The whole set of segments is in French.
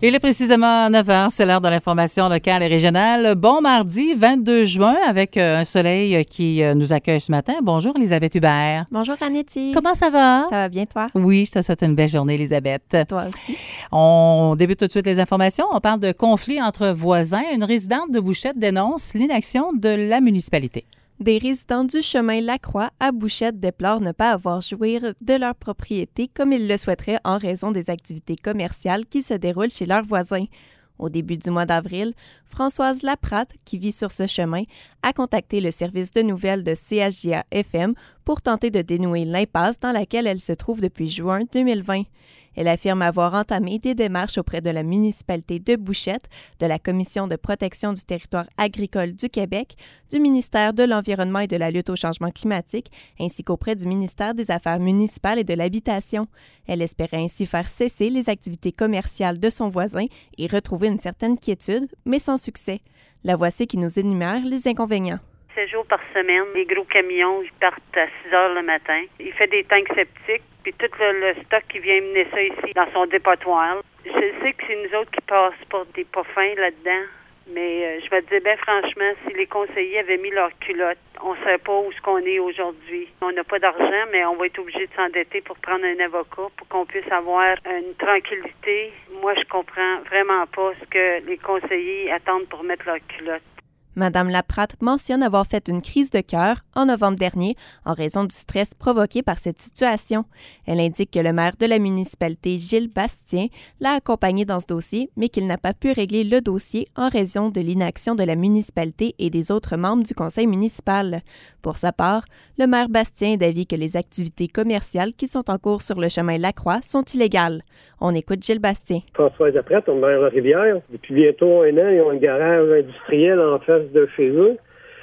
Il est précisément 9h, c'est l'heure de l'information locale et régionale. Bon mardi 22 juin avec un soleil qui nous accueille ce matin. Bonjour Elisabeth Hubert. Bonjour Anetti. Comment ça va? Ça va bien toi? Oui, je te souhaite une belle journée Elisabeth. Toi aussi. On débute tout de suite les informations. On parle de conflit entre voisins. Une résidente de Bouchette dénonce l'inaction de la municipalité. Des résidents du chemin Lacroix à Bouchette déplorent ne pas avoir jouir de leur propriété comme ils le souhaiteraient en raison des activités commerciales qui se déroulent chez leurs voisins. Au début du mois d'avril, Françoise Laprate, qui vit sur ce chemin, a contacté le service de nouvelles de CHJA-FM pour tenter de dénouer l'impasse dans laquelle elle se trouve depuis juin 2020. Elle affirme avoir entamé des démarches auprès de la municipalité de Bouchette, de la Commission de protection du territoire agricole du Québec, du ministère de l'Environnement et de la lutte au changement climatique, ainsi qu'auprès du ministère des Affaires municipales et de l'Habitation. Elle espérait ainsi faire cesser les activités commerciales de son voisin et retrouver une certaine quiétude, mais sans succès. La voici qui nous énumère les inconvénients. 7 jours par semaine, les gros camions ils partent à 6 heures le matin. Il fait des tanks septiques, puis tout le stock qui vient mener ça ici dans son dépotoir. Je sais que c'est nous autres qui passent pour des pas fins là-dedans, mais je vais te dire, ben franchement, si les conseillers avaient mis leur culotte, on ne sait pas où ce qu'on est aujourd'hui. On n'a pas d'argent, mais on va être obligé de s'endetter pour prendre un avocat pour qu'on puisse avoir une tranquillité. Moi, je comprends vraiment pas ce que les conseillers attendent pour mettre leur culotte. Madame Laprate mentionne avoir fait une crise de cœur en novembre dernier en raison du stress provoqué par cette situation. Elle indique que le maire de la municipalité, Gilles Bastien, l'a accompagné dans ce dossier, mais qu'il n'a pas pu régler le dossier en raison de l'inaction de la municipalité et des autres membres du conseil municipal. Pour sa part, le maire Bastien est d'avis que les activités commerciales qui sont en cours sur le chemin Lacroix sont illégales. On écoute Gilles Bastien. Françoise Laprate, on maire de la Rivière. Depuis bientôt 1 an, ils ont un garage industriel en face de chez eux.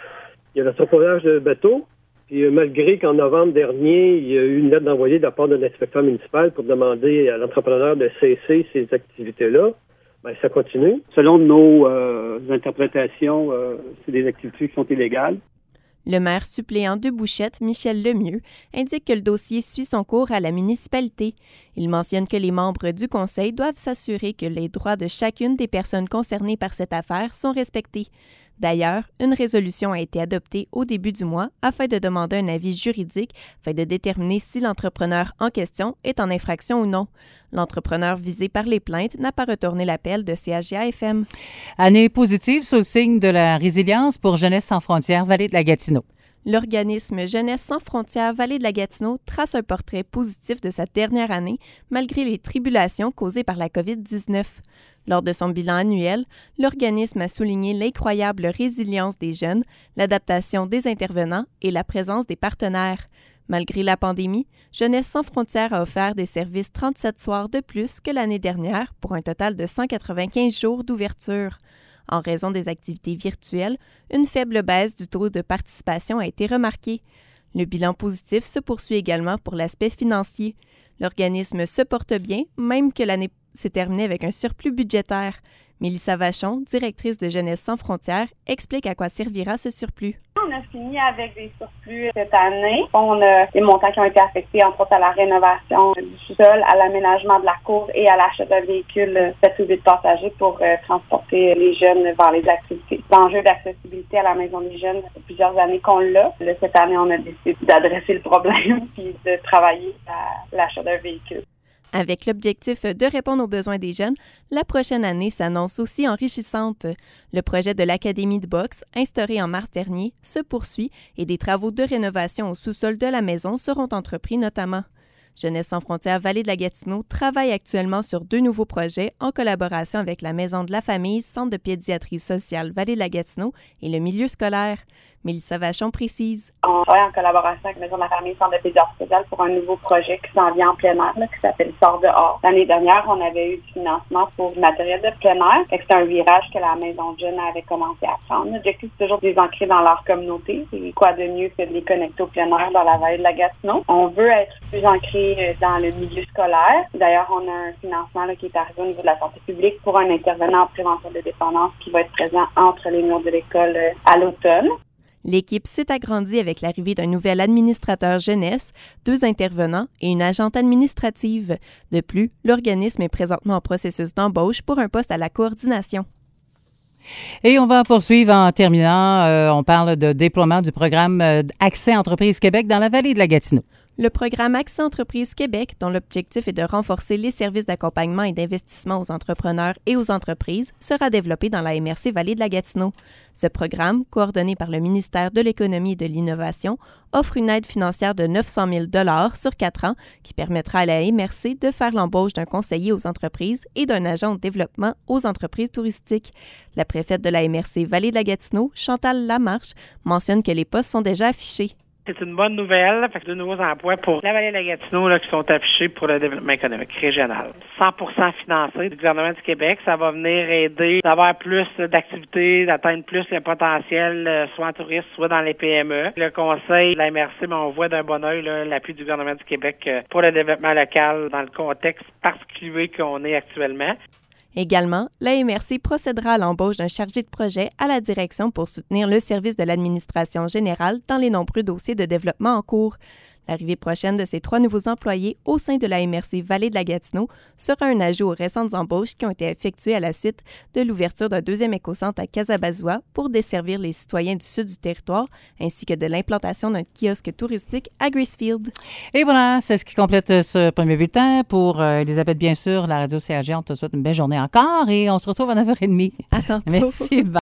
Il y a l'entreposage de bateaux. Puis malgré qu'en novembre dernier, il y a eu une lettre d'envoyée de la part de l'inspecteur municipal pour demander à l'entrepreneur de cesser ces activités-là, ben, ça continue. Selon nos interprétations, c'est des activités qui sont illégales. Le maire suppléant de Bouchette, Michel Lemieux, indique que le dossier suit son cours à la municipalité. Il mentionne que les membres du conseil doivent s'assurer que les droits de chacune des personnes concernées par cette affaire sont respectés. D'ailleurs, une résolution a été adoptée au début du mois afin de demander un avis juridique afin de déterminer si l'entrepreneur en question est en infraction ou non. L'entrepreneur visé par les plaintes n'a pas retourné l'appel de CHJA-FM. Année positive sous le signe de la résilience pour Jeunesse sans frontières, Vallée de la Gatineau. L'organisme Jeunesse sans frontières Vallée de la Gatineau trace un portrait positif de sa dernière année malgré les tribulations causées par la COVID-19. Lors de son bilan annuel, l'organisme a souligné l'incroyable résilience des jeunes, l'adaptation des intervenants et la présence des partenaires. Malgré la pandémie, Jeunesse sans frontières a offert des services 37 soirs de plus que l'année dernière pour un total de 195 jours d'ouverture. En raison des activités virtuelles, une faible baisse du taux de participation a été remarquée. Le bilan positif se poursuit également pour l'aspect financier. L'organisme se porte bien, même que l'année s'est terminée avec un surplus budgétaire. Mélissa Vachon, directrice de Jeunesse sans frontières, explique à quoi servira ce surplus. On a fini avec des surplus cette année. On a des montants qui ont été affectés, entre autres, à la rénovation du sous-sol, à l'aménagement de la cour et à l'achat d'un véhicule 7 ou 8 passagers pour transporter les jeunes vers les activités. L'enjeu d'accessibilité à la Maison des jeunes, ça fait plusieurs années qu'on l'a. Cette année, on a décidé d'adresser le problème et de travailler à l'achat d'un véhicule. Avec l'objectif de répondre aux besoins des jeunes, la prochaine année s'annonce aussi enrichissante. Le projet de l'Académie de boxe, instauré en mars dernier, se poursuit et des travaux de rénovation au sous-sol de la maison seront entrepris notamment. Jeunesse sans frontières Vallée de la Gatineau travaille actuellement sur 2 nouveaux projets en collaboration avec la Maison de la famille, Centre de pédiatrie sociale Vallée de la Gatineau et le milieu scolaire. Mélissa Vachon précise. On travaille en collaboration avec la Maison de la famille, Centre de pédiatrie sociale pour un nouveau projet qui s'en vient en plein air, qui s'appelle Sort dehors. L'année dernière, on avait eu du financement pour du matériel de plein air. C'est un virage que la Maison de jeunes avait commencé à prendre. L'objectif, c'est toujours de les ancrer dans leur communauté. Et quoi de mieux que de les connecter au plein air dans la Vallée de la Gatineau. On veut être plus ancré dans le milieu scolaire. D'ailleurs, on a un financement qui est arrivé au niveau de la santé publique pour un intervenant en prévention de dépendance qui va être présent entre les murs de l'école à l'automne. L'équipe s'est agrandie avec l'arrivée d'un nouvel administrateur jeunesse, 2 intervenants et une agente administrative. De plus, l'organisme est présentement en processus d'embauche pour un poste à la coordination. Et on va poursuivre en terminant. On parle de déploiement du programme Accès Entreprises Québec dans la vallée de la Gatineau. Le programme Accès Entreprises Québec, dont l'objectif est de renforcer les services d'accompagnement et d'investissement aux entrepreneurs et aux entreprises, sera développé dans la MRC Vallée de la Gatineau. Ce programme, coordonné par le ministère de l'Économie et de l'Innovation, offre une aide financière de 900 000 $ sur 4 ans qui permettra à la MRC de faire l'embauche d'un conseiller aux entreprises et d'un agent au développement aux entreprises touristiques. La préfète de la MRC Vallée de la Gatineau, Chantal Lamarche, mentionne que les postes sont déjà affichés. C'est une bonne nouvelle. Fait que de nouveaux emplois pour la vallée de la Gatineau là, qui sont affichés pour le développement économique régional. 100% financé du gouvernement du Québec. Ça va venir aider d'avoir plus d'activités, d'atteindre plus le potentiel, soit en tourisme, soit dans les PME. Le conseil de la MRC, on voit d'un bon œil l'appui du gouvernement du Québec pour le développement local dans le contexte particulier qu'on est actuellement. Également, la MRC procédera à l'embauche d'un chargé de projet à la direction pour soutenir le service de l'administration générale dans les nombreux dossiers de développement en cours. L'arrivée prochaine de ces 3 nouveaux employés au sein de la MRC Vallée de la Gatineau sera un ajout aux récentes embauches qui ont été effectuées à la suite de l'ouverture d'un 2e écocentre à Casabazois pour desservir les citoyens du sud du territoire, ainsi que de l'implantation d'un kiosque touristique à Gracefield. Et voilà, c'est ce qui complète ce premier bulletin. Pour Elisabeth, bien sûr, la radio CAG, on te souhaite une belle journée encore et on se retrouve à 9h30. À tantôt. Merci.